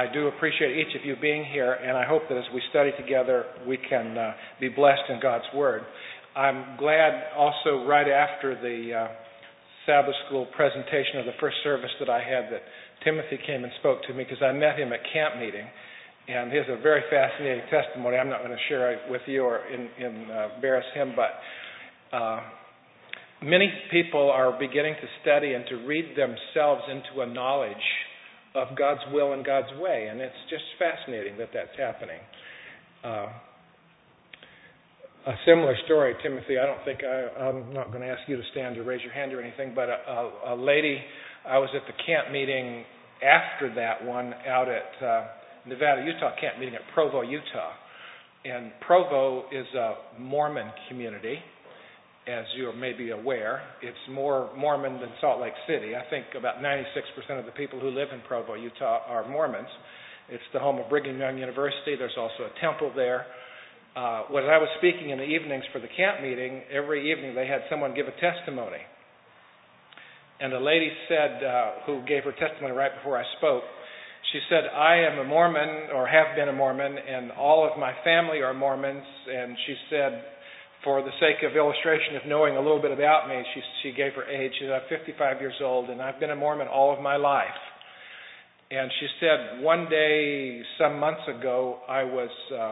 I do appreciate each of you being here, and I hope that as we study together, we can be blessed in God's Word. I'm glad also right after the Sabbath School presentation of the first service that I had that Timothy came and spoke to me, because I met him at camp meeting, and he has a very fascinating testimony. I'm not going to share it with you or embarrass him, but many people are beginning to study and to read themselves into a knowledge of God's will and God's way, and it's just fascinating that that's happening. A similar story, Timothy, I'm not going to ask you to stand or raise your hand or anything, but a lady, I was at the camp meeting after that one out at Nevada, Utah camp meeting at Provo, Utah. And Provo is a Mormon community, as you may be aware. It's more Mormon than Salt Lake City. I think about 96% of the people who live in Provo, Utah, are Mormons. It's the home of Brigham Young University. There's also a temple there. When I was speaking in the evenings for the camp meeting, every evening they had someone give a testimony. And a lady said, who gave her testimony right before I spoke, she said, I am a Mormon, or have been a Mormon, and all of my family are Mormons. And she said, for the sake of illustration of knowing a little bit about me, she gave her age. She said, I'm 55 years old, and I've been a Mormon all of my life. And she said, one day, some months ago, I was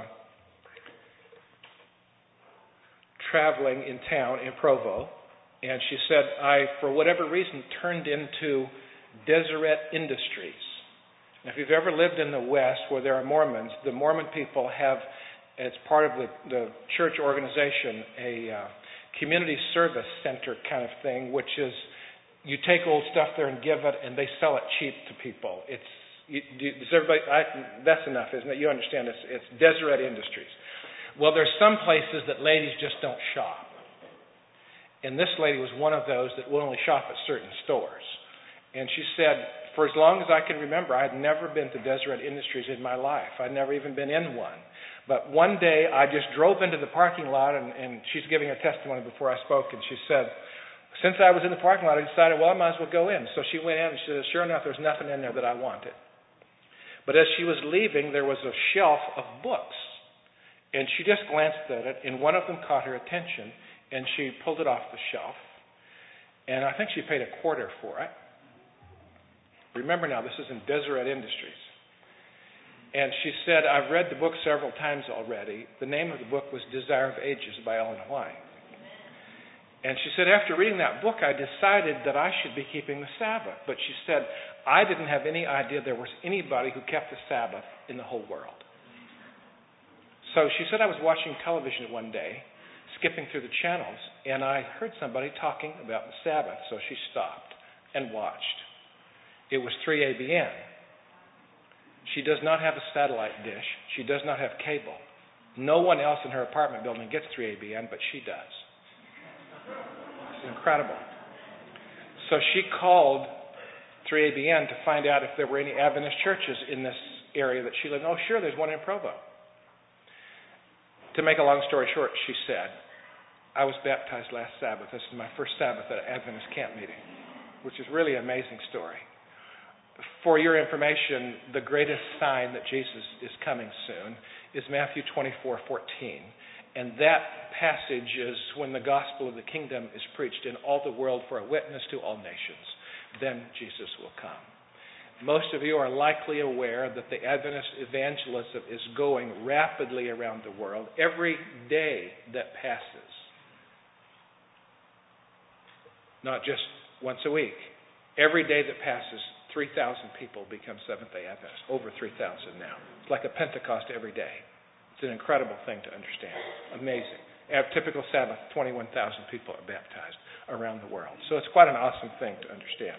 traveling in town in Provo, and she said, I, for whatever reason, turned into Deseret Industries. Now, if you've ever lived in the West where there are Mormons, the Mormon people have, as part of the church organization, a community service center kind of thing, which is you take old stuff there and give it, and they sell it cheap to people. That's enough, isn't it? You understand it's Deseret Industries. Well, there's some places that ladies just don't shop. And this lady was one of those that will only shop at certain stores. And she said, for as long as I can remember, I had never been to Deseret Industries in my life. I'd never even been in one. But one day I just drove into the parking lot, and she's giving a testimony before I spoke, and she said, since I was in the parking lot, I decided, well, I might as well go in. So she went in, and she said, sure enough, there's nothing in there that I wanted. But as she was leaving, there was a shelf of books. And she just glanced at it, and one of them caught her attention, and she pulled it off the shelf. And I think she paid $0.25 for it. Remember now, this is in Deseret Industries. And she said, I've read the book several times already. The name of the book was Desire of Ages by Ellen White. And she said, after reading that book, I decided that I should be keeping the Sabbath. But she said, I didn't have any idea there was anybody who kept the Sabbath in the whole world. So she said, I was watching television one day, skipping through the channels, and I heard somebody talking about the Sabbath. So she stopped and watched. It was 3ABN. She does not have a satellite dish. She does not have cable. No one else in her apartment building gets 3ABN, but she does. It's incredible. So she called 3ABN to find out if there were any Adventist churches in this area that she lived in. Oh, sure, there's one in Provo. To make a long story short, she said, I was baptized last Sabbath. This is my first Sabbath at an Adventist camp meeting, which is really an amazing story. For your information, the greatest sign that Jesus is coming soon is Matthew 24:14. And that passage is when the gospel of the kingdom is preached in all the world for a witness to all nations. Then Jesus will come. Most of you are likely aware that the Adventist evangelism is going rapidly around the world. Every day that passes, not just once a week, every day that passes, 3,000 people become Seventh-day Adventists, over 3,000 now. It's like a Pentecost every day. It's an incredible thing to understand. Amazing. At typical Sabbath, 21,000 people are baptized around the world. So it's quite an awesome thing to understand.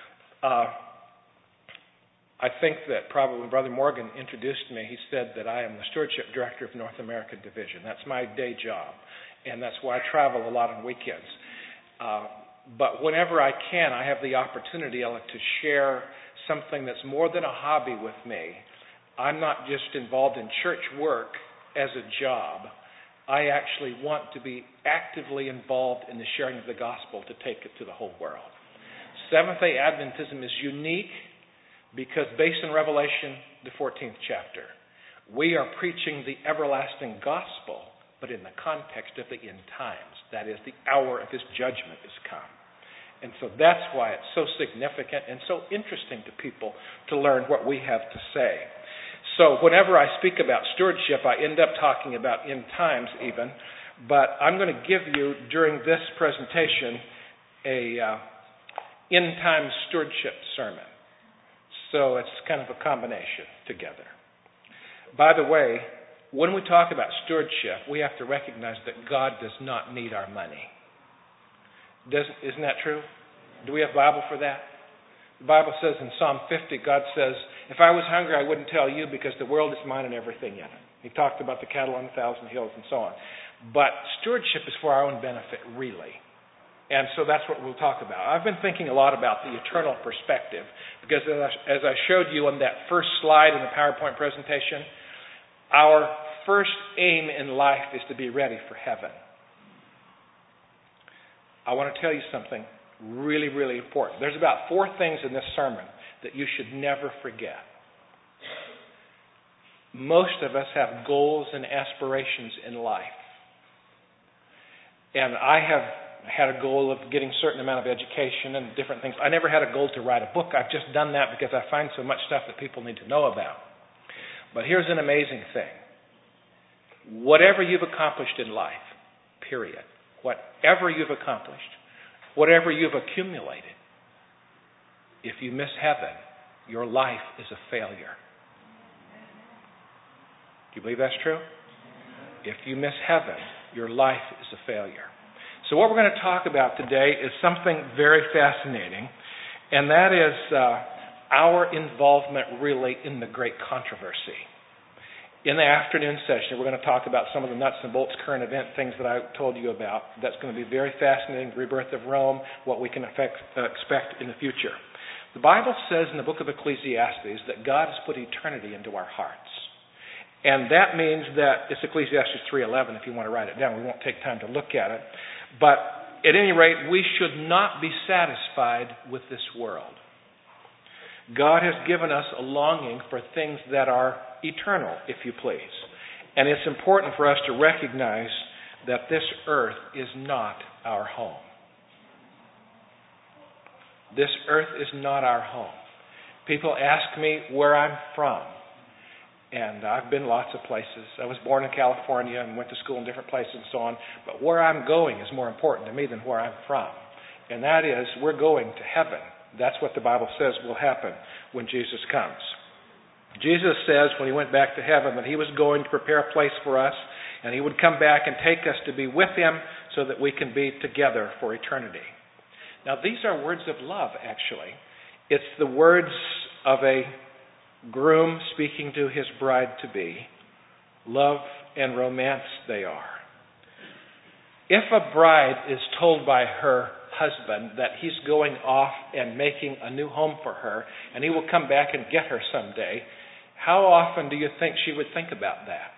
I think that probably when Brother Morgan introduced me, he said that I am the Stewardship Director of North American Division. That's my day job, and that's why I travel a lot on weekends. But whenever I can, I have the opportunity to share something that's more than a hobby with me. I'm not just involved in church work as a job. I actually want to be actively involved in the sharing of the gospel to take it to the whole world. Seventh-day Adventism is unique because based on Revelation the 14th chapter. We are preaching the everlasting gospel, but in the context of the end times. That is, the hour of his judgment is come. And so that's why it's so significant and so interesting to people to learn what we have to say. So whenever I speak about stewardship, I end up talking about end times even. But I'm going to give you, during this presentation, a end time stewardship sermon. So it's kind of a combination together. By the way, when we talk about stewardship, we have to recognize that God does not need our money. Isn't that true? Do we have a Bible for that? The Bible says in Psalm 50, God says, if I was hungry, I wouldn't tell you because the world is mine and everything in it. He talked about the cattle on 1,000 hills and so on. But stewardship is for our own benefit, really. And so that's what we'll talk about. I've been thinking a lot about the eternal perspective because as I showed you on that first slide in the PowerPoint presentation, our first aim in life is to be ready for heaven. I want to tell you something really, really important. There's about 4 things in this sermon that you should never forget. Most of us have goals and aspirations in life. And I have had a goal of getting a certain amount of education and different things. I never had a goal to write a book. I've just done that because I find so much stuff that people need to know about. But here's an amazing thing. Whatever you've accomplished in life, period, whatever you've accomplished, whatever you've accumulated, if you miss heaven, your life is a failure. Do you believe that's true? If you miss heaven, your life is a failure. So what we're going to talk about today is something very fascinating, and that is our involvement really in the great controversy. In the afternoon session, we're going to talk about some of the nuts and bolts current event things that I told you about. That's going to be very fascinating, the rebirth of Rome, what we can expect in the future. The Bible says in the book of Ecclesiastes that God has put eternity into our hearts. And that means that it's Ecclesiastes 3:11 if you want to write it down. We won't take time to look at it. But at any rate, we should not be satisfied with this world. God has given us a longing for things that are eternal, if you please. And it's important for us to recognize that this earth is not our home. This earth is not our home. People ask me where I'm from. And I've been lots of places. I was born in California and went to school in different places and so on. But where I'm going is more important to me than where I'm from. And that is, we're going to heaven. That's what the Bible says will happen when Jesus comes. Jesus says when he went back to heaven that he was going to prepare a place for us, and he would come back and take us to be with him so that we can be together for eternity. Now, these are words of love, actually. It's the words of a groom speaking to his bride-to-be. Love and romance they are. If a bride is told by her husband that he's going off and making a new home for her and he will come back and get her someday, how often do you think she would think about that?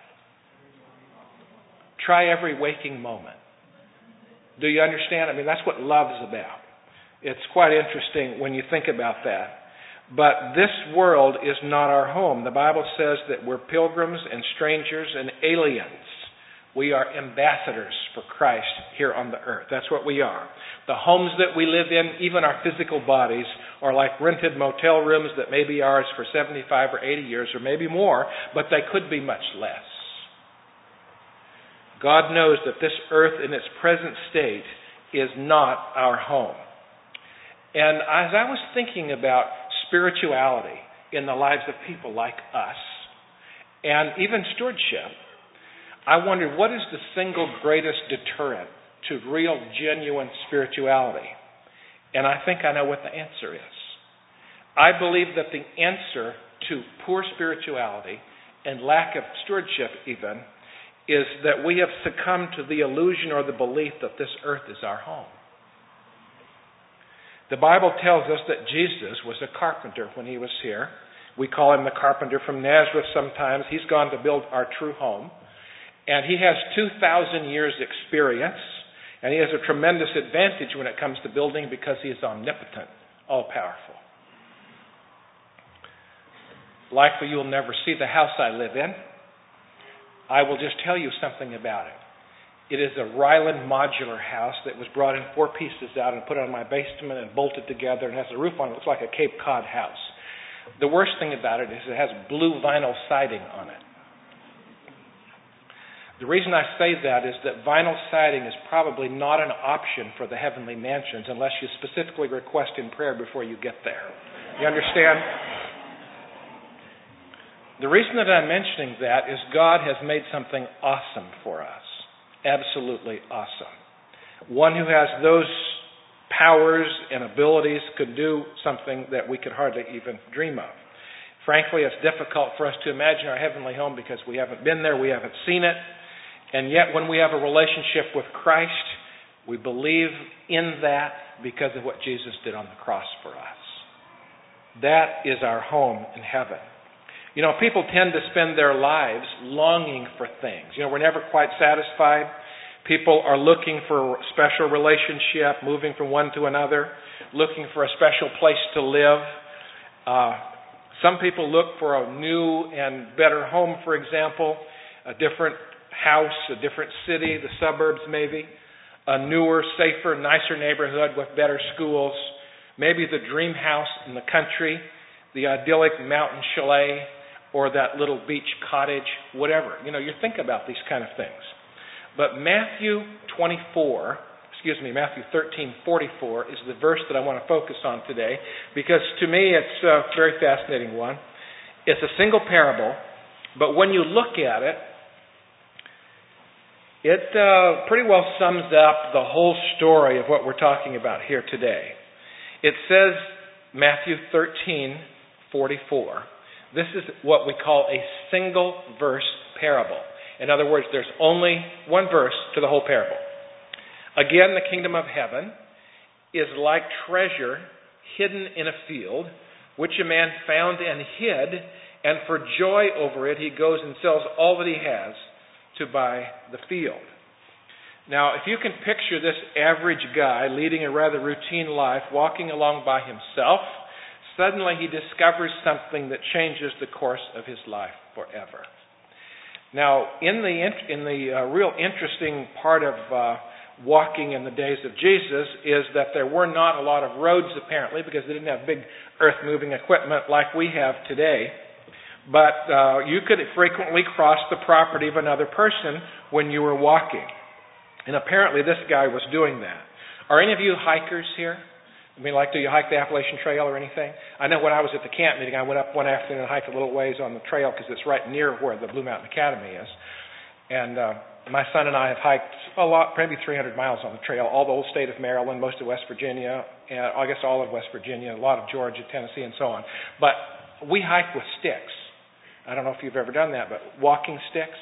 Try every waking moment. Do you understand? I mean, that's what love is about. It's quite interesting when you think about that. But this world is not our home. The Bible says that we're pilgrims and strangers and aliens. We are ambassadors for Christ here on the earth. That's what we are. The homes that we live in, even our physical bodies, are like rented motel rooms that may be ours for 75 or 80 years or maybe more, but they could be much less. God knows that this earth in its present state is not our home. And as I was thinking about spirituality in the lives of people like us, and even stewardship, I wondered, what is the single greatest deterrent to real, genuine spirituality? And I think I know what the answer is. I believe that the answer to poor spirituality and lack of stewardship even is that we have succumbed to the illusion or the belief that this earth is our home. The Bible tells us that Jesus was a carpenter when he was here. We call him the carpenter from Nazareth sometimes. He's gone to build our true home. And he has 2,000 years experience, and he has a tremendous advantage when it comes to building because he is omnipotent, all-powerful. Likely you'll never see the house I live in. I will just tell you something about it. It is a Ryland modular house that was brought in 4 pieces out and put on my basement and bolted together and has a roof on it. It looks like a Cape Cod house. The worst thing about it is it has blue vinyl siding on it. The reason I say that is that vinyl siding is probably not an option for the heavenly mansions unless you specifically request in prayer before you get there. You understand? The reason that I'm mentioning that is God has made something awesome for us. Absolutely awesome. One who has those powers and abilities could do something that we could hardly even dream of. Frankly, it's difficult for us to imagine our heavenly home because we haven't been there, we haven't seen it. And yet when we have a relationship with Christ, we believe in that because of what Jesus did on the cross for us. That is our home in heaven. You know, people tend to spend their lives longing for things. You know, we're never quite satisfied. People are looking for a special relationship, moving from one to another, looking for a special place to live. Some people look for a new and better home, for example, a different house, a different city, the suburbs maybe, a newer, safer, nicer neighborhood with better schools, maybe the dream house in the country, the idyllic mountain chalet, or that little beach cottage, whatever. You know, you think about these kind of things. But Matthew 13:44 is the verse that I want to focus on today, because to me it's a very fascinating one. It's a single parable, but when you look at it, it pretty well sums up the whole story of what we're talking about here today. It says, Matthew 13:44, this is what we call a single verse parable. In other words, there's only one verse to the whole parable. Again, the kingdom of heaven is like treasure hidden in a field, which a man found and hid, and for joy over it he goes and sells all that he has to buy the field. Now, if you can picture this average guy leading a rather routine life, walking along by himself, suddenly he discovers something that changes the course of his life forever. Now, in the real interesting part of walking in the days of Jesus is that there were not a lot of roads, apparently, because they didn't have big earth-moving equipment like we have today. But you could frequently cross the property of another person when you were walking. And apparently this guy was doing that. Are any of you hikers here? I mean, like, do you hike the Appalachian Trail or anything? I know when I was at the camp meeting, I went up one afternoon and hiked a little ways on the trail because it's right near where the Blue Mountain Academy is. And my son and I have hiked a lot, maybe 300 miles on the trail, all the old state of Maryland, most of West Virginia, and I guess all of West Virginia, a lot of Georgia, Tennessee, and so on. But we hike with sticks. I don't know if you've ever done that, but walking sticks.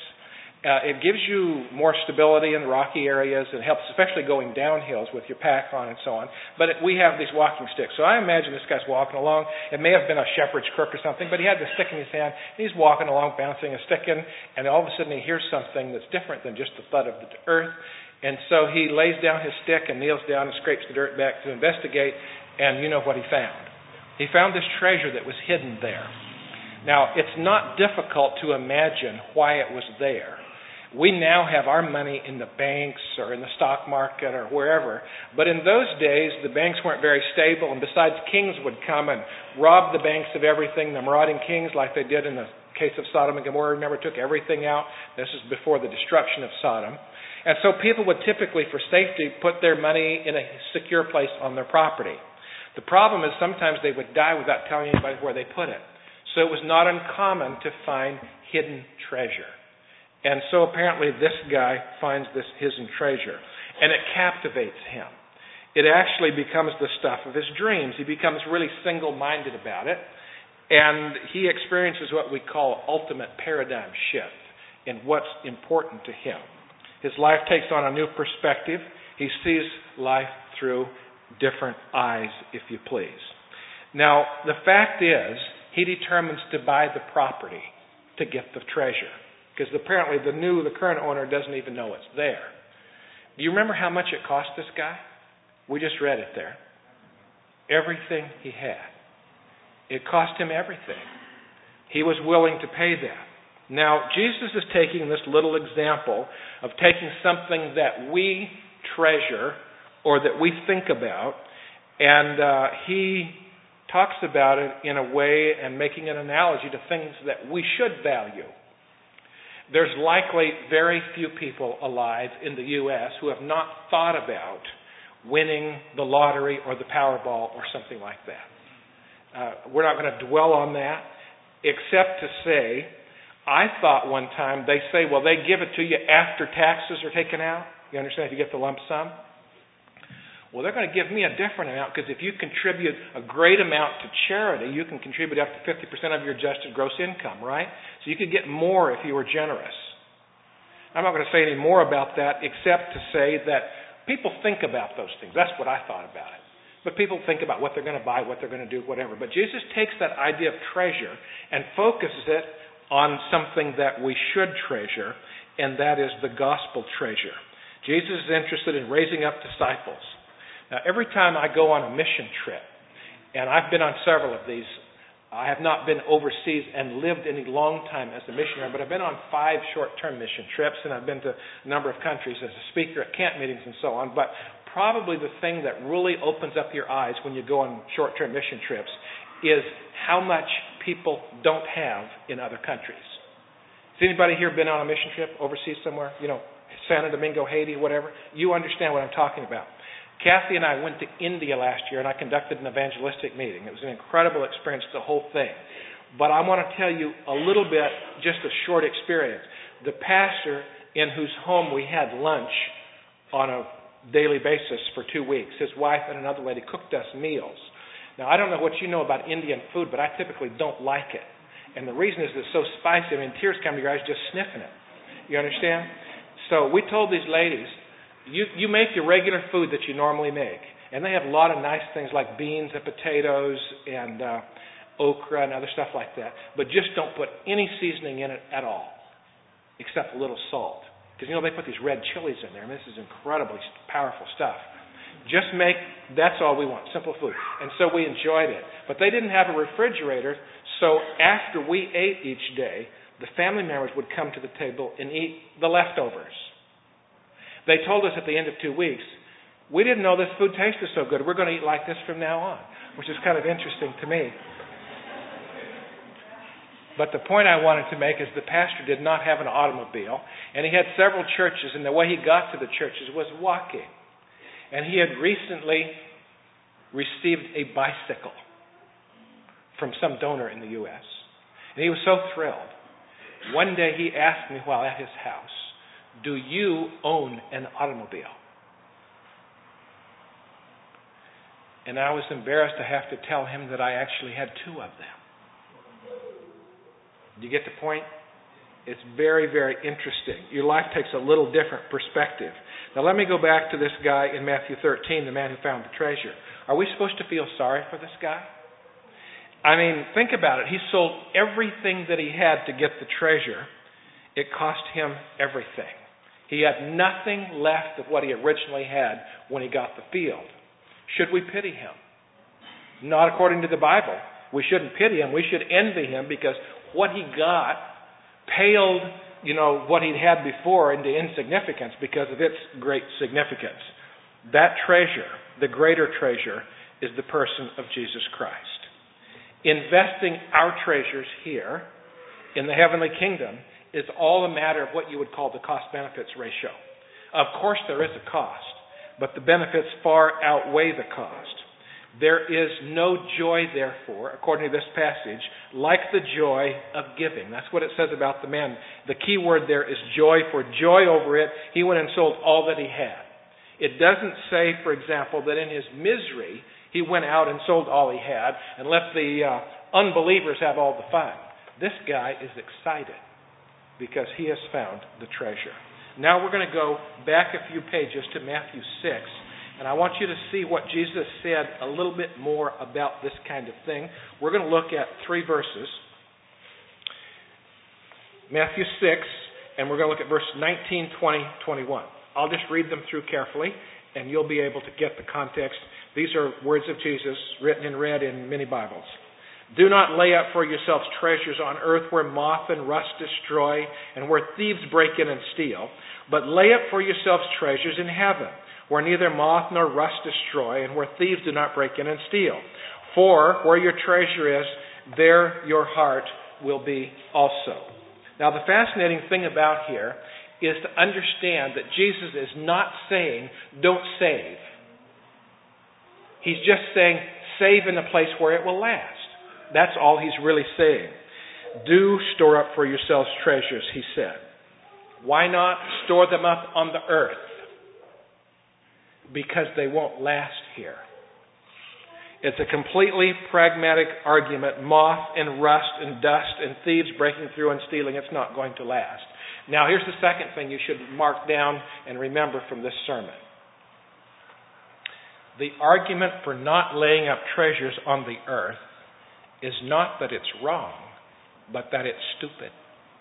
It gives you more stability in the rocky areas. It helps, especially going down hills with your pack on and so on. But we have these walking sticks. So I imagine this guy's walking along. It may have been a shepherd's crook or something, but he had the stick in his hand. He's walking along, bouncing a stick in, and all of a sudden he hears something that's different than just the thud of the earth. And so he lays down his stick and kneels down and scrapes the dirt back to investigate, and you know what he found. He found this treasure that was hidden there. Now, it's not difficult to imagine why it was there. We now have our money in the banks or in the stock market or wherever. But in those days, the banks weren't very stable. And besides, kings would come and rob the banks of everything. The marauding kings, like they did in the case of Sodom and Gomorrah, remember, took everything out. This is before the destruction of Sodom. And so people would typically, for safety, put their money in a secure place on their property. The problem is sometimes they would die without telling anybody where they put it. So it was not uncommon to find hidden treasure. And so apparently this guy finds this hidden treasure, and it captivates him. It actually becomes the stuff of his dreams. He becomes really single-minded about it, and he experiences what we call ultimate paradigm shift in what's important to him. His life takes on a new perspective. He sees life through different eyes, if you please. Now, the fact is, he determines to buy the property to get the treasure. Because apparently the current owner doesn't even know it's there. Do you remember how much it cost this guy? We just read it there. Everything he had. It cost him everything. He was willing to pay that. Now, Jesus is taking this little example of taking something that we treasure or that we think about, and he talks about it in a way and making an analogy to things that we should value. There's likely very few people alive in the U.S. who have not thought about winning the lottery or the Powerball or something like that. We're not going to dwell on that, except to say, I thought one time, they say, well, they give it to you after taxes are taken out. You understand, if you get the lump sum? Well, they're going to give me a different amount, because if you contribute a great amount to charity, you can contribute up to 50% of your adjusted gross income, right? So you could get more if you were generous. I'm not going to say any more about that, except to say that people think about those things. That's what I thought about it. But people think about what they're going to buy, what they're going to do, whatever. But Jesus takes that idea of treasure and focuses it on something that we should treasure, and that is the gospel treasure. Jesus is interested in raising up disciples. Now, every time I go on a mission trip, and I've been on several of these, I have not been overseas and lived any long time as a missionary, but I've been on 5 short-term mission trips, and I've been to a number of countries as a speaker at camp meetings and so on. But probably the thing that really opens up your eyes when you go on short-term mission trips is how much people don't have in other countries. Has anybody here been on a mission trip overseas somewhere? You know, Santo Domingo, Haiti, whatever? You understand what I'm talking about. Kathy and I went to India last year, and I conducted an evangelistic meeting. It was an incredible experience, the whole thing. But I want to tell you a little bit, just a short experience. The pastor in whose home we had lunch on a daily basis for 2 weeks, his wife and another lady cooked us meals. Now, I don't know what you know about Indian food, but I typically don't like it. And the reason is it's so spicy. I mean, tears come to your eyes just sniffing it. You understand? So we told these ladies, you make your regular food that you normally make. And they have a lot of nice things like beans and potatoes and okra and other stuff like that. But just don't put any seasoning in it at all, except a little salt. Because, you know, they put these red chilies in there, and this is incredibly powerful stuff. Just that's all we want, simple food. And so we enjoyed it. But they didn't have a refrigerator, so after we ate each day, the family members would come to the table and eat the leftovers. They told us at the end of 2 weeks, we didn't know this food tasted so good. We're going to eat like this from now on, which is kind of interesting to me. But the point I wanted to make is the pastor did not have an automobile, and he had several churches, and the way he got to the churches was walking. And he had recently received a bicycle from some donor in the U.S. And he was so thrilled. One day he asked me while at his house, do you own an automobile? And I was embarrassed to have to tell him that I actually had 2 of them. Do you get the point? It's very, very interesting. Your life takes a little different perspective. Now let me go back to this guy in Matthew 13, the man who found the treasure. Are we supposed to feel sorry for this guy? I mean, think about it. He sold everything that he had to get the treasure. It cost him everything. He had nothing left of what he originally had when he got the field. Should we pity him? Not according to the Bible. We shouldn't pity him. We should envy him because what he got paled, what he'd had before into insignificance because of its great significance. That treasure, the greater treasure, is the person of Jesus Christ. Investing our treasures here in the heavenly kingdom is all a matter of what you would call the cost-benefits ratio. Of course there is a cost, but the benefits far outweigh the cost. There is no joy, therefore, according to this passage, like the joy of giving. That's what it says about the man. The key word there is joy. For joy over it, he went and sold all that he had. It doesn't say, for example, that in his misery, he went out and sold all he had and let the unbelievers have all the fun. This guy is excited because he has found the treasure. Now we're going to go back a few pages to Matthew 6. And I want you to see what Jesus said a little bit more about this kind of thing. We're going to look at 3 verses. Matthew 6, and we're going to look at verse 19, 20, 21. I'll just read them through carefully, and you'll be able to get the context. These are words of Jesus written in red in many Bibles. Do not lay up for yourselves treasures on earth where moth and rust destroy and where thieves break in and steal, but lay up for yourselves treasures in heaven, where neither moth nor rust destroy and where thieves do not break in and steal. For where your treasure is, there your heart will be also. Now the fascinating thing about here is to understand that Jesus is not saying, don't save. He's just saying, save in a place where it will last. That's all he's really saying. Do store up for yourselves treasures, he said. Why not store them up on the earth? Because they won't last here. It's a completely pragmatic argument. Moth and rust and dust and thieves breaking through and stealing, it's not going to last. Now, here's the second thing you should mark down and remember from this sermon. The argument for not laying up treasures on the earth is not that it's wrong, but that it's stupid.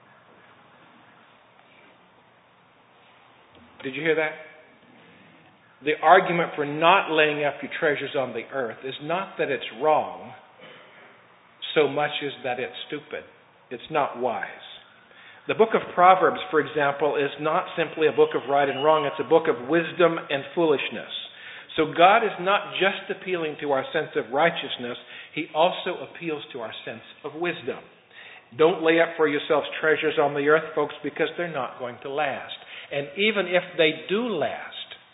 Did you hear that? The argument for not laying up your treasures on the earth is not that it's wrong so much as that it's stupid. It's not wise. The book of Proverbs, for example, is not simply a book of right and wrong. It's a book of wisdom and foolishness. So God is not just appealing to our sense of righteousness. He also appeals to our sense of wisdom. Don't lay up for yourselves treasures on the earth, folks, because they're not going to last. And even if they do last,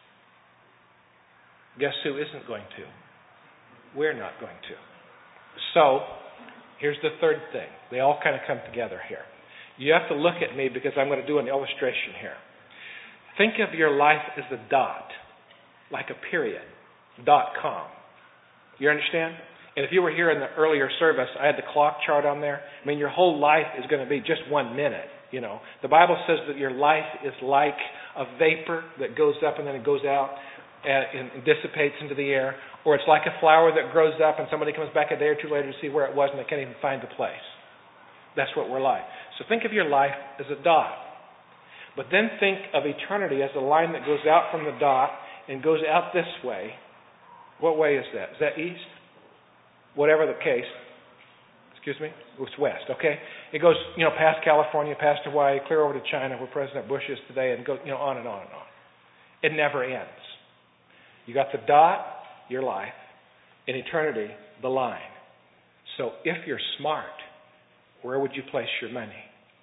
guess who isn't going to? We're not going to. So, here's the third thing. They all kind of come together here. You have to look at me because I'm going to do an illustration here. Think of your life as a dot, like a period, .com. You understand? And if you were here in the earlier service, I had the clock chart on there. I mean, your whole life is going to be just 1 minute. You know, the Bible says that your life is like a vapor that goes up and then it goes out and dissipates into the air, or it's like a flower that grows up and somebody comes back a day or two later to see where it was and they can't even find the place. That's what we're like. So think of your life as a dot. But then think of eternity as a line that goes out from the dot and goes out this way. What way is that? Is that east? Whatever the case. Excuse me? It's west, okay? It goes, past California, past Hawaii, clear over to China where President Bush is today, and goes, on and on and on. It never ends. You got the dot, your life, in eternity, the line. So if you're smart, where would you place your money?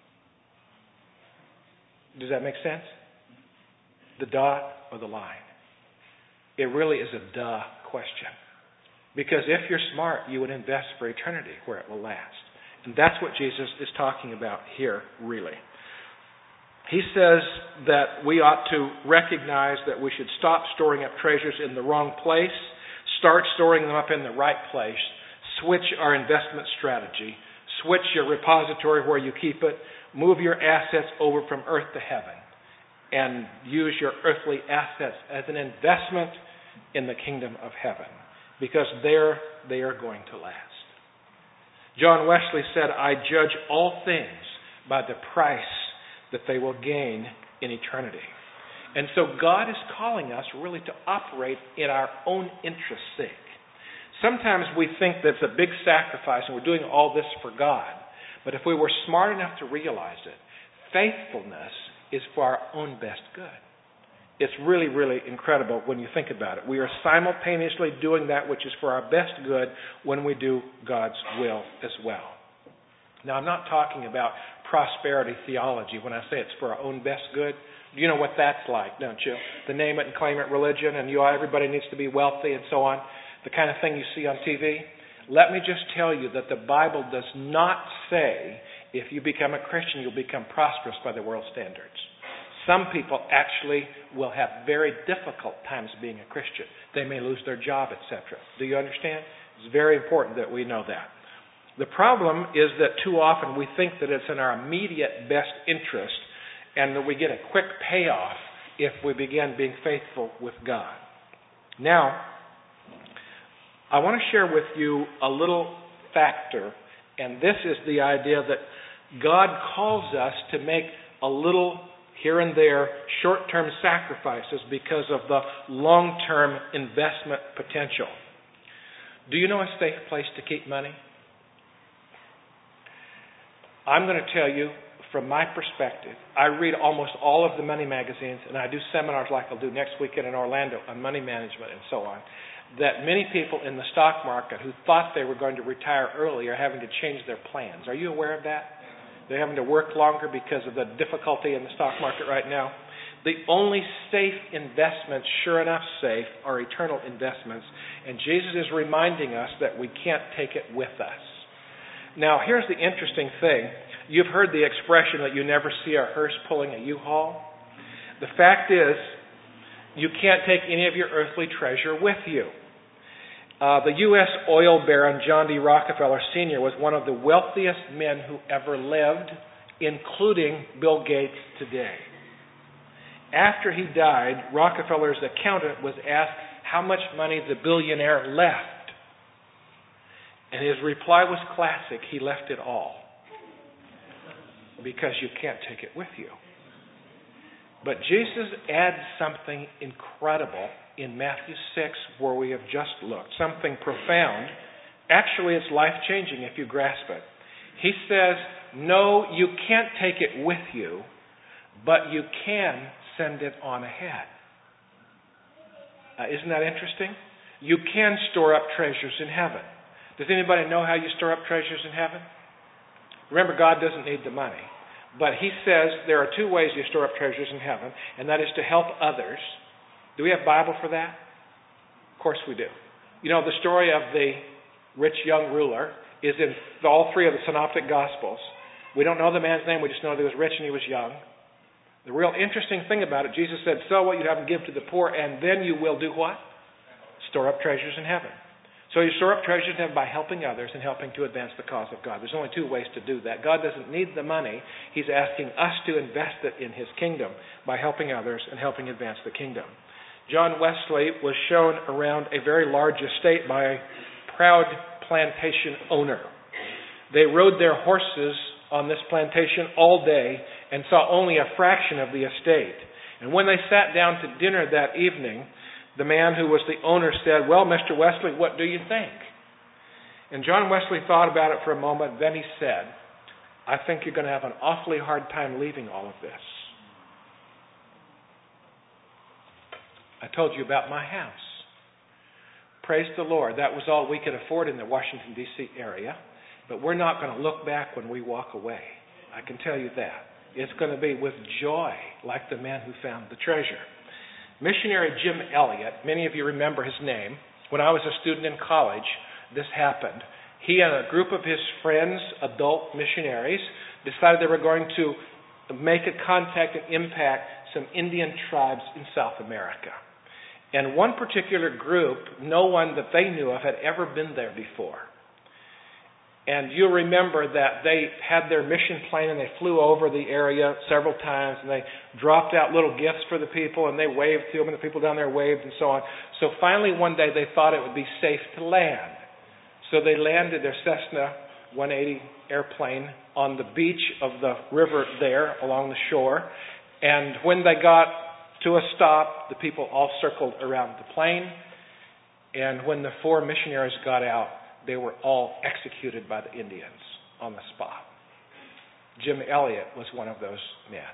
Does that make sense? The dot or the line? It really is a duh question. Because if you're smart, you would invest for eternity where it will last. And that's what Jesus is talking about here, really. He says that we ought to recognize that we should stop storing up treasures in the wrong place, start storing them up in the right place, switch our investment strategy, switch your repository where you keep it, move your assets over from earth to heaven, and use your earthly assets as an investment in the kingdom of heaven, because there they are going to last. John Wesley said, "I judge all things by the price that they will gain in eternity." And so God is calling us really to operate in our own interest's sake. Sometimes we think that's a big sacrifice and we're doing all this for God. But if we were smart enough to realize it, faithfulness is for our own best good. It's really, really incredible when you think about it. We are simultaneously doing that which is for our best good when we do God's will as well. Now, I'm not talking about prosperity theology when I say it's for our own best good. You know what that's like, don't you? The name it and claim it religion, and everybody needs to be wealthy and so on. The kind of thing you see on TV. Let me just tell you that the Bible does not say if you become a Christian, you'll become prosperous by the world standards. Some people actually will have very difficult times being a Christian. They may lose their job, etc. Do you understand? It's very important that we know that. The problem is that too often we think that it's in our immediate best interest and that we get a quick payoff if we begin being faithful with God. Now, I want to share with you a little factor, and this is the idea that God calls us to make a little here and there short-term sacrifices because of the long-term investment potential. Do you know a safe place to keep money? I'm going to tell you, from my perspective, I read almost all of the money magazines, and I do seminars like I'll do next weekend in Orlando on money management and so on, that many people in the stock market who thought they were going to retire early are having to change their plans. Are you aware of that? They're having to work longer because of the difficulty in the stock market right now. The only safe investments, sure enough safe, are eternal investments. And Jesus is reminding us that we can't take it with us. Now, here's the interesting thing. You've heard the expression that you never see a hearse pulling a U-Haul. The fact is, you can't take any of your earthly treasure with you. The U.S. oil baron John D. Rockefeller Sr. was one of the wealthiest men who ever lived, including Bill Gates today. After he died, Rockefeller's accountant was asked how much money the billionaire left. And his reply was classic. He left it all. Because you can't take it with you. But Jesus adds something incredible in Matthew 6, where we have just looked. Something profound. Actually, it's life-changing if you grasp it. He says, no, you can't take it with you, but you can send it on ahead. Isn't that interesting? You can store up treasures in heaven. Does anybody know how you store up treasures in heaven? Remember, God doesn't need the money. But he says there are two ways you store up treasures in heaven, and that is to help others. Do we have a Bible for that? Of course we do. You know, the story of the rich young ruler is in all three of the synoptic gospels. We don't know the man's name, we just know that he was rich and he was young. The real interesting thing about it, Jesus said, sell what you have and give to the poor, and then you will do what? Store up treasures in heaven. So you store up treasures in heaven by helping others and helping to advance the cause of God. There's only two ways to do that. God doesn't need the money. He's asking us to invest it in His kingdom by helping others and helping advance the kingdom. John Wesley was shown around a very large estate by a proud plantation owner. They rode their horses on this plantation all day and saw only a fraction of the estate. And when they sat down to dinner that evening, the man who was the owner said, well, Mr. Wesley, what do you think? And John Wesley thought about it for a moment. Then he said, I think you're going to have an awfully hard time leaving all of this. I told you about my house. Praise the Lord. That was all we could afford in the Washington, D.C. area. But we're not going to look back when we walk away. I can tell you that. It's going to be with joy, like the man who found the treasure. Missionary Jim Elliot, many of you remember his name. When I was a student in college, this happened. He and a group of his friends, adult missionaries, decided they were going to make a contact and impact some Indian tribes in South America. And one particular group, no one that they knew of had ever been there before. And you'll remember that they had their mission plane and they flew over the area several times and they dropped out little gifts for the people and they waved to them and the people down there waved and so on. So finally one day they thought it would be safe to land. So they landed their Cessna 180 airplane on the beach of the river there along the shore. And when they got to a stop, the people all circled around the plane. And when the four missionaries got out, they were all executed by the Indians on the spot. Jim Elliot was one of those men.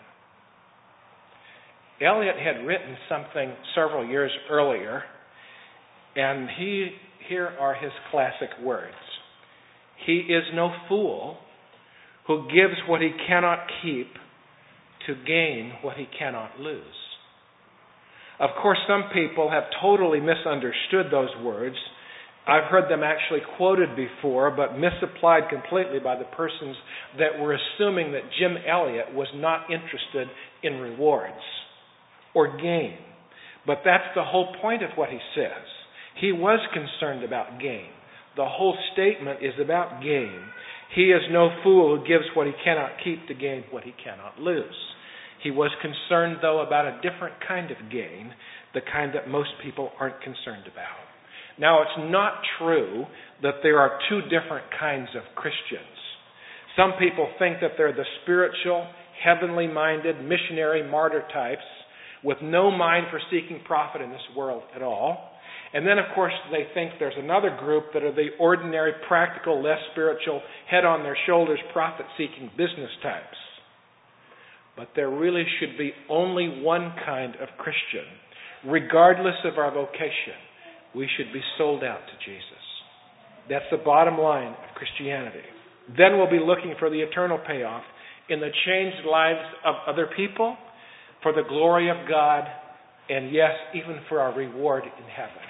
Elliot had written something several years earlier, and here are his classic words. He is no fool who gives what he cannot keep to gain what he cannot lose. Of course, some people have totally misunderstood those words. I've heard them actually quoted before, but misapplied completely by the persons that were assuming that Jim Elliot was not interested in rewards or gain. But that's the whole point of what he says. He was concerned about gain. The whole statement is about gain. He is no fool who gives what he cannot keep to gain what he cannot lose. He was concerned, though, about a different kind of gain, the kind that most people aren't concerned about. Now, it's not true that there are two different kinds of Christians. Some people think that they're the spiritual, heavenly-minded, missionary martyr types with no mind for seeking profit in this world at all. And then, of course, they think there's another group that are the ordinary, practical, less spiritual, head on their shoulders, profit-seeking business types. But there really should be only one kind of Christian. Regardless of our vocation, we should be sold out to Jesus. That's the bottom line of Christianity. Then we'll be looking for the eternal payoff in the changed lives of other people, for the glory of God, and yes, even for our reward in heaven.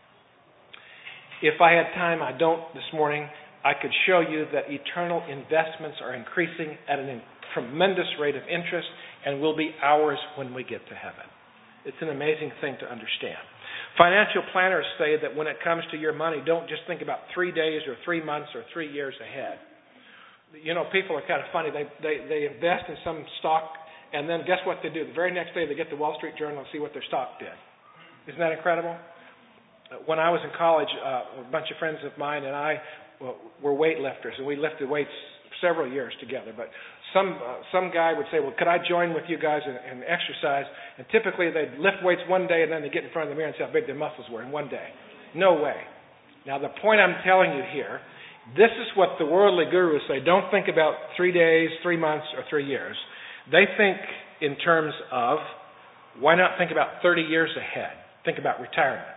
If I had time, I don't this morning, I could show you that eternal investments are increasing at a tremendous rate of interest and will be ours when we get to heaven. It's an amazing thing to understand. Financial planners say that when it comes to your money, don't just think about 3 days or 3 months or 3 years ahead. You know, people are kind of funny. They invest in some stock, and then guess what they do? The very next day they get the Wall Street Journal and see what their stock did. Isn't that incredible? When I was in college, a bunch of friends of mine and I were weightlifters, and we lifted weights several years together. But some guy would say, well, could I join with you guys and exercise? And typically they'd lift weights one day and then they'd get in front of the mirror and see how big their muscles were in one day. No way. Now the point I'm telling you here, this is what the worldly gurus say. Don't think about 3 days, 3 months, or 3 years. They think in terms of, why not think about 30 years ahead? Think about retirement.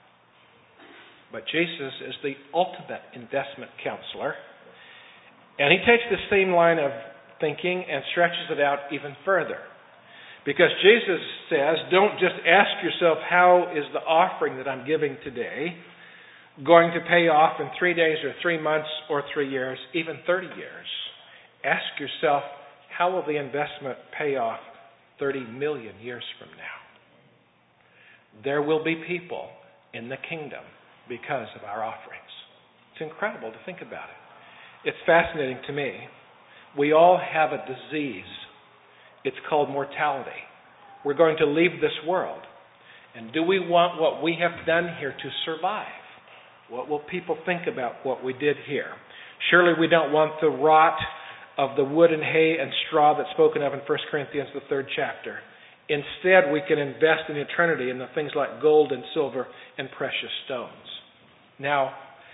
But Jesus is the ultimate investment counselor. And he takes the same line of thinking and stretches it out even further. Because Jesus says, don't just ask yourself, how is the offering that I'm giving today going to pay off in 3 days or 3 months or 3 years, even 30 years. Ask yourself, how will the investment pay off 30 million years from now? There will be people in the kingdom because of our offerings. It's incredible to think about it. It's fascinating to me. We all have a disease. It's called mortality. We're going to leave this world. And do we want what we have done here to survive? What will people think about what we did here? Surely we don't want the rot of the wood and hay and straw that's spoken of in 1 Corinthians, the 3rd chapter. Instead, we can invest in eternity in the things like gold and silver and precious stones. Now,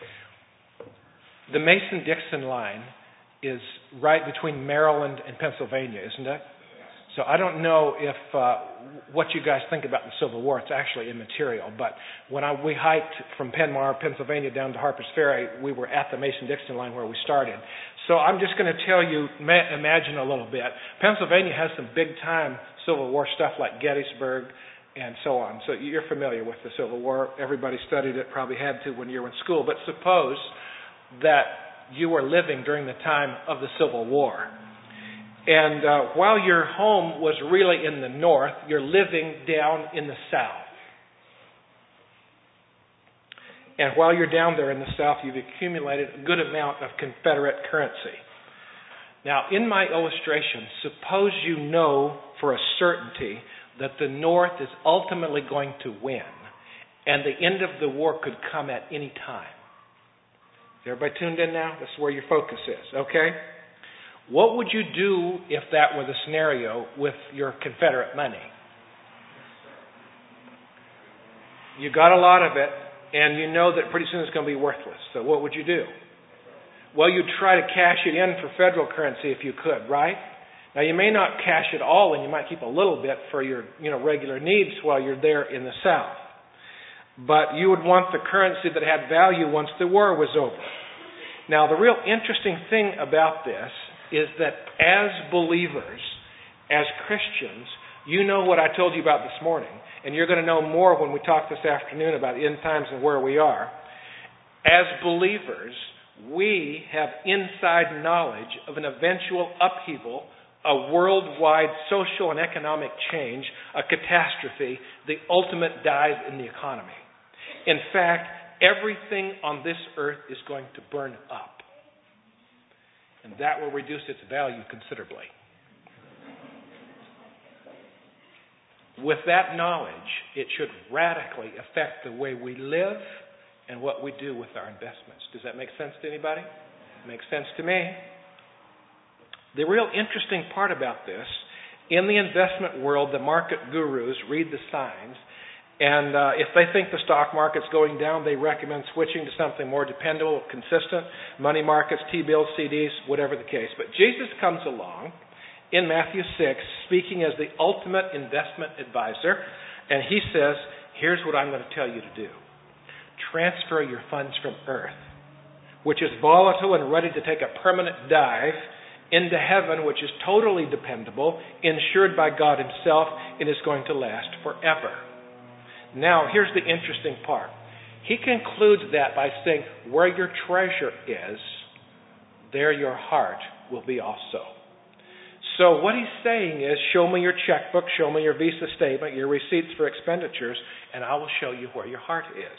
the Mason-Dixon line is right between Maryland and Pennsylvania, isn't it? So I don't know if what you guys think about the Civil War. It's actually immaterial. But when we hiked from Penmar, Pennsylvania, down to Harper's Ferry, we were at the Mason-Dixon line where we started. So I'm just going to tell you, imagine a little bit. Pennsylvania has some big-time Civil War stuff like Gettysburg and so on. So you're familiar with the Civil War. Everybody studied it, probably had to when you were in school. But suppose that you were living during the time of the Civil War. And while your home was really in the north, you're living down in the south. And while you're down there in the south, you've accumulated a good amount of Confederate currency. Now, in my illustration, suppose you know for a certainty that the North is ultimately going to win, and the end of the war could come at any time. Is everybody tuned in now? This is where your focus is, okay? What would you do if that were the scenario with your Confederate money? You got a lot of it, and you know that pretty soon it's going to be worthless. So what would you do? Well, you'd try to cash it in for federal currency if you could, right? Now, you may not cash it all, and you might keep a little bit for your regular needs while you're there in the South. But you would want the currency that had value once the war was over. Now, the real interesting thing about this is that as believers, as Christians, you know what I told you about this morning, and you're going to know more when we talk this afternoon about end times and where we are. As believers, we have inside knowledge of an eventual upheaval, a worldwide social and economic change, a catastrophe, the ultimate dive in the economy. In fact, everything on this earth is going to burn up. And that will reduce its value considerably. With that knowledge, it should radically affect the way we live and what we do with our investments. Does that make sense to anybody? It makes sense to me. The real interesting part about this, in the investment world, the market gurus read the signs, And if they think the stock market's going down, they recommend switching to something more dependable, consistent, money markets, T-bills, CDs, whatever the case. But Jesus comes along in Matthew 6, speaking as the ultimate investment advisor, and he says, here's what I'm going to tell you to do. Transfer your funds from earth, which is volatile and ready to take a permanent dive, into heaven, which is totally dependable, insured by God himself, and is going to last forever. Now, here's the interesting part. He concludes that by saying, where your treasure is, there your heart will be also. So what he's saying is, show me your checkbook, show me your Visa statement, your receipts for expenditures, and I will show you where your heart is.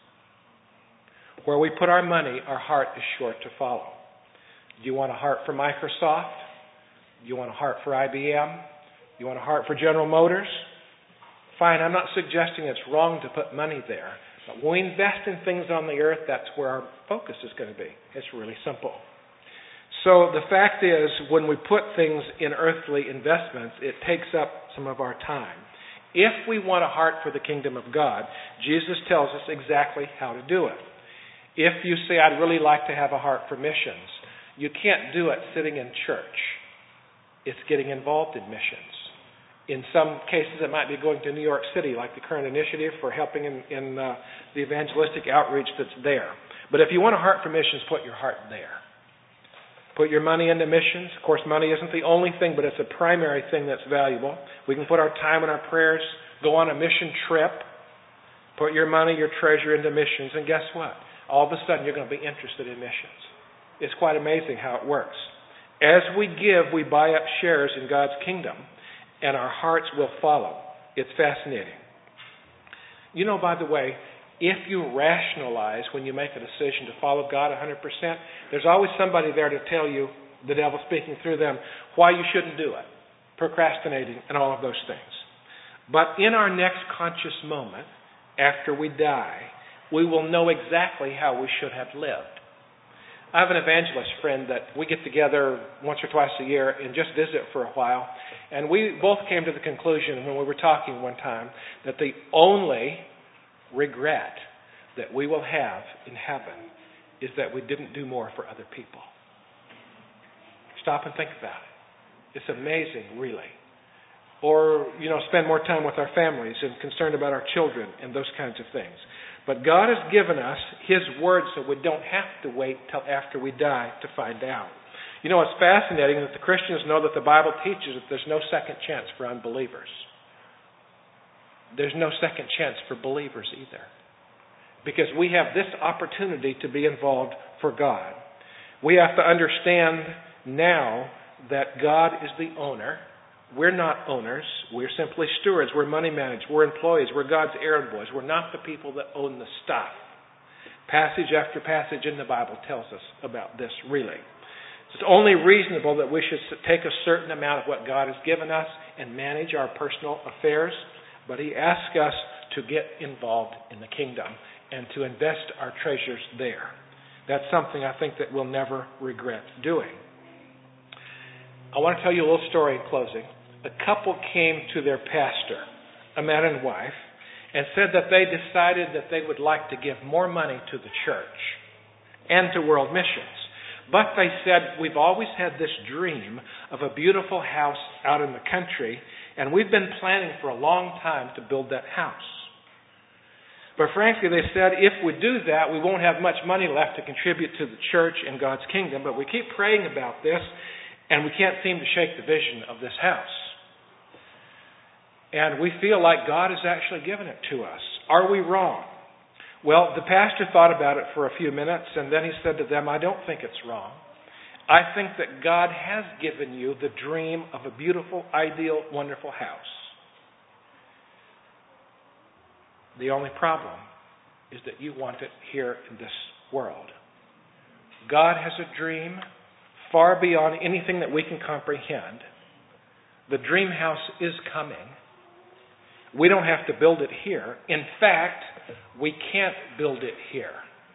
Where we put our money, our heart is sure to follow. Do you want a heart for Microsoft? Do you want a heart for IBM? Do you want a heart for General Motors? Fine, I'm not suggesting it's wrong to put money there. But when we invest in things on the earth, that's where our focus is going to be. It's really simple. So the fact is, when we put things in earthly investments, it takes up some of our time. If we want a heart for the kingdom of God, Jesus tells us exactly how to do it. If you say, I'd really like to have a heart for missions, you can't do it sitting in church. It's getting involved in missions. In some cases, it might be going to New York City, like the current initiative for helping in the evangelistic outreach that's there. But if you want a heart for missions, put your heart there. Put your money into missions. Of course, money isn't the only thing, but it's a primary thing that's valuable. We can put our time and our prayers, go on a mission trip, put your money, your treasure into missions, and guess what? All of a sudden, you're going to be interested in missions. It's quite amazing how it works. As we give, we buy up shares in God's kingdom, and our hearts will follow. It's fascinating. You know, by the way, if you rationalize when you make a decision to follow God 100%, there's always somebody there to tell you, the devil speaking through them, why you shouldn't do it, procrastinating, and all of those things. But in our next conscious moment, after we die, we will know exactly how we should have lived. I have an evangelist friend that we get together once or twice a year and just visit for a while. And we both came to the conclusion when we were talking one time that the only regret that we will have in heaven is that we didn't do more for other people. Stop and think about it. It's amazing, really. Or, spend more time with our families and concerned about our children and those kinds of things. But God has given us his word so we don't have to wait till after we die to find out. It's fascinating that the Christians know that the Bible teaches that there's no second chance for unbelievers. There's no second chance for believers either. Because we have this opportunity to be involved for God. We have to understand now that God is the owner. We're not owners. We're simply stewards. We're money managers. We're employees. We're God's errand boys. We're not the people that own the stuff. Passage after passage in the Bible tells us about this, really. It's only reasonable that we should take a certain amount of what God has given us and manage our personal affairs, but he asks us to get involved in the kingdom and to invest our treasures there. That's something I think that we'll never regret doing. I want to tell you a little story in closing. A couple came to their pastor, a man and wife, and said that they decided that they would like to give more money to the church and to world missions. But they said, we've always had this dream of a beautiful house out in the country, and we've been planning for a long time to build that house. But frankly, they said, if we do that, we won't have much money left to contribute to the church and God's kingdom, but we keep praying about this, and we can't seem to shake the vision of this house. And we feel like God has actually given it to us. Are we wrong? Well, the pastor thought about it for a few minutes, and then he said to them, I don't think it's wrong. I think that God has given you the dream of a beautiful, ideal, wonderful house. The only problem is that you want it here in this world. God has a dream far beyond anything that we can comprehend. The dream house is coming. We don't have to build it here. In fact, we can't build it here.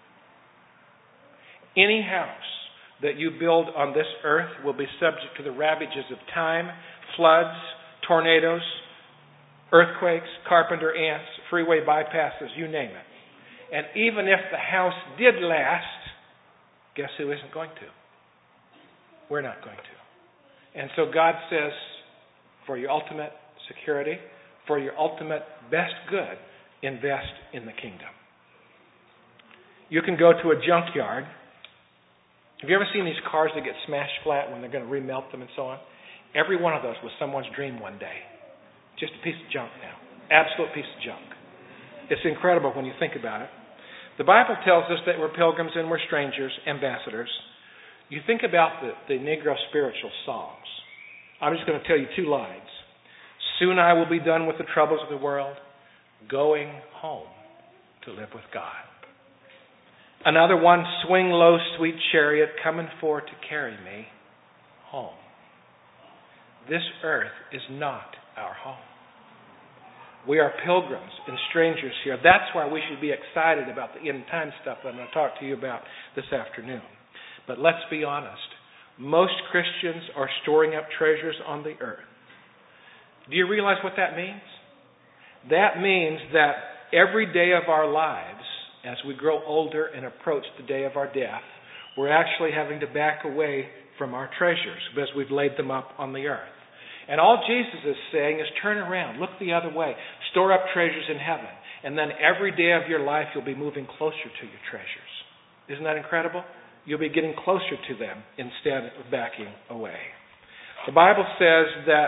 Any house that you build on this earth will be subject to the ravages of time, floods, tornadoes, earthquakes, carpenter ants, freeway bypasses, you name it. And even if the house did last, guess who isn't going to? We're not going to. And so God says, for your ultimate security, for your ultimate best good, invest in the kingdom. You can go to a junkyard. Have you ever seen these cars that get smashed flat when they're going to remelt them and so on? Every one of those was someone's dream one day. Just a piece of junk now. Absolute piece of junk. It's incredible when you think about it. The Bible tells us that we're pilgrims and we're strangers, ambassadors. You think about the Negro spiritual songs. I'm just going to tell you 2 lines. Soon I will be done with the troubles of the world, going home to live with God. Another one, swing low, sweet chariot, coming for to carry me home. This earth is not our home. We are pilgrims and strangers here. That's why we should be excited about the end time stuff that I'm going to talk to you about this afternoon. But let's be honest. Most Christians are storing up treasures on the earth. Do you realize what that means? That means that every day of our lives, as we grow older and approach the day of our death, we're actually having to back away from our treasures because we've laid them up on the earth. And all Jesus is saying is turn around, look the other way, store up treasures in heaven, and then every day of your life you'll be moving closer to your treasures. Isn't that incredible? You'll be getting closer to them instead of backing away. The Bible says that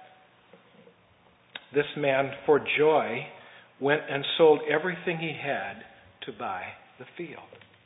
this man, for joy, went and sold everything he had to buy the field.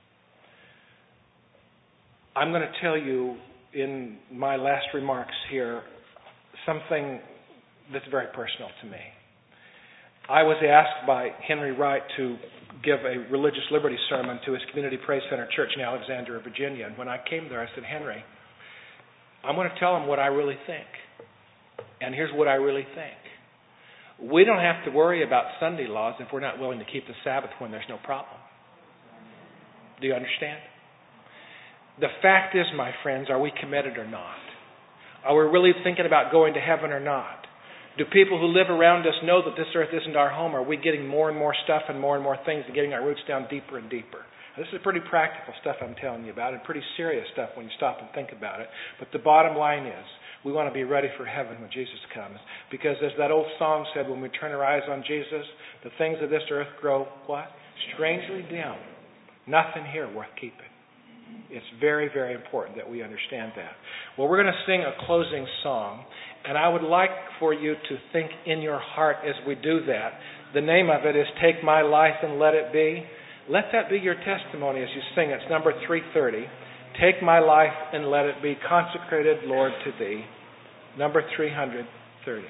I'm going to tell you in my last remarks here something that's very personal to me. I was asked by Henry Wright to give a religious liberty sermon to his Community Praise Center church in Alexandria, Virginia. And when I came there, I said, Henry, I'm going to tell him what I really think. And here's what I really think. We don't have to worry about Sunday laws if we're not willing to keep the Sabbath when there's no problem. Do you understand? The fact is, my friends, are we committed or not? Are we really thinking about going to heaven or not? Do people who live around us know that this earth isn't our home? Are we getting more and more stuff and more things and getting our roots down deeper and deeper? Now, this is pretty practical stuff I'm telling you about and pretty serious stuff when you stop and think about it. But the bottom line is we want to be ready for heaven when Jesus comes. Because as that old song said, when we turn our eyes on Jesus, the things of this earth grow, what? Strangely dim. Nothing here worth keeping. It's very, very important that we understand that. Well, we're going to sing a closing song, and I would like for you to think in your heart as we do that. The name of it is Take My Life and Let It Be. Let that be your testimony as you sing. It's number 330. Take my life and let it be consecrated, Lord, to Thee. Number 330.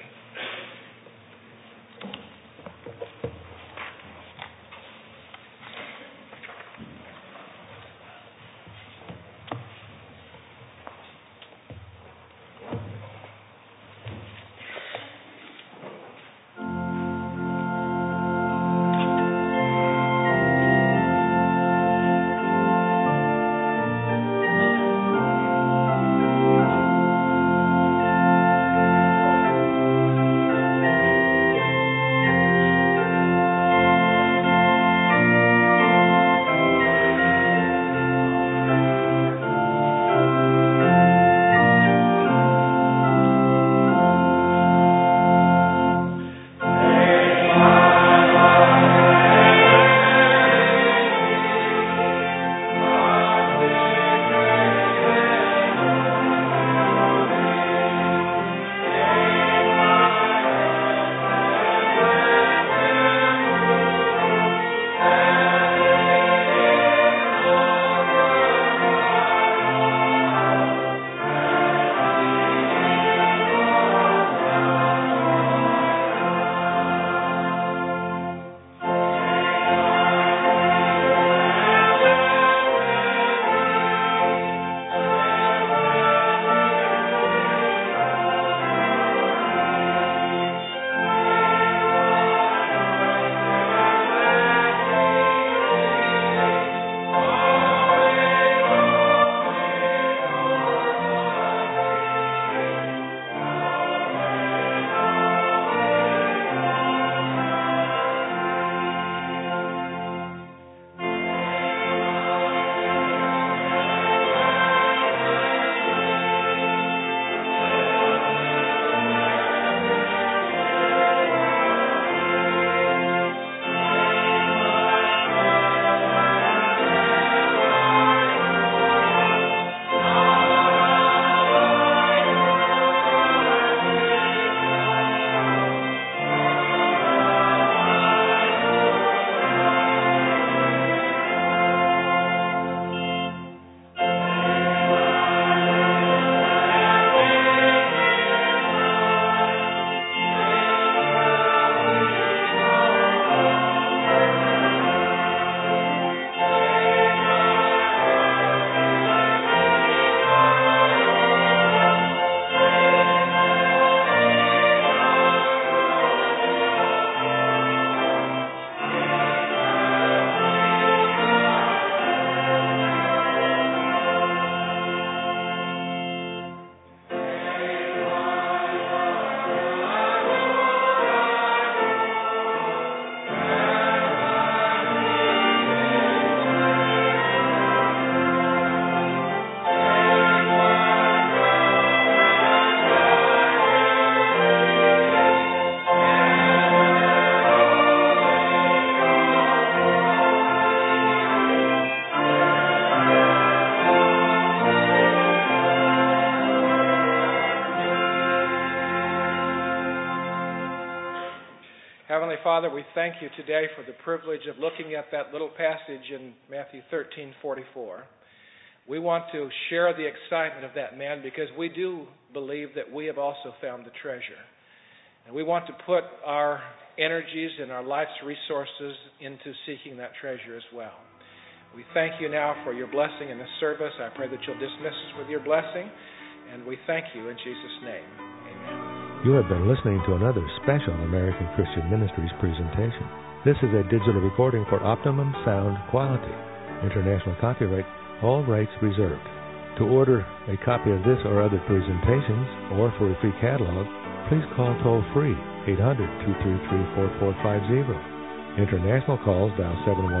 Heavenly Father, we thank you today for the privilege of looking at that little passage in Matthew 13:44. We want to share the excitement of that man because we do believe that we have also found the treasure. And we want to put our energies and our life's resources into seeking that treasure as well. We thank you now for your blessing in this service. I pray that you'll dismiss us with your blessing. And we thank you in Jesus' name. Amen. You have been listening to another special American Christian Ministries presentation. This is a digital recording for optimum sound quality. International copyright, all rights reserved. To order a copy of this or other presentations, or for a free catalog, please call toll-free 800-233-4450. International calls dial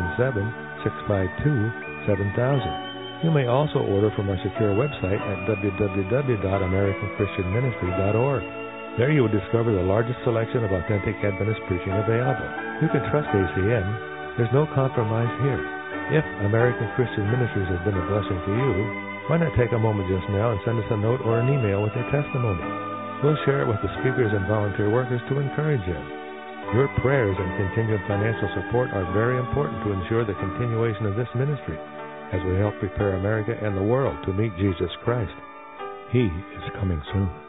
717-652-7000. You may also order from our secure website at www.americanchristianministry.org. There you will discover the largest selection of authentic Adventist preaching available. You can trust ACM. There's no compromise here. If American Christian Ministries has been a blessing to you, why not take a moment just now and send us a note or an email with your testimony? We'll share it with the speakers and volunteer workers to encourage them. Your prayers and continued financial support are very important to ensure the continuation of this ministry as we help prepare America and the world to meet Jesus Christ. He is coming soon.